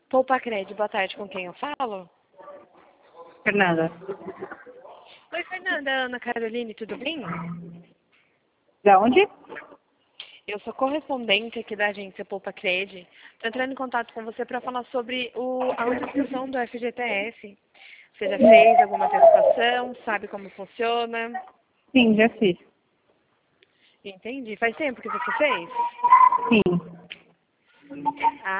Poupa Cred, boa tarde, com quem eu falo? Fernanda. Oi, Fernanda, Ana Caroline, tudo bem? Da onde? Eu sou correspondente aqui da agência Poupa Cred. Estou entrando em contato com você para falar sobre a antecipação do FGTS. Você já fez alguma antecipação? Sabe como funciona? Sim, já fiz. Entendi. Faz tempo que você fez? Sim.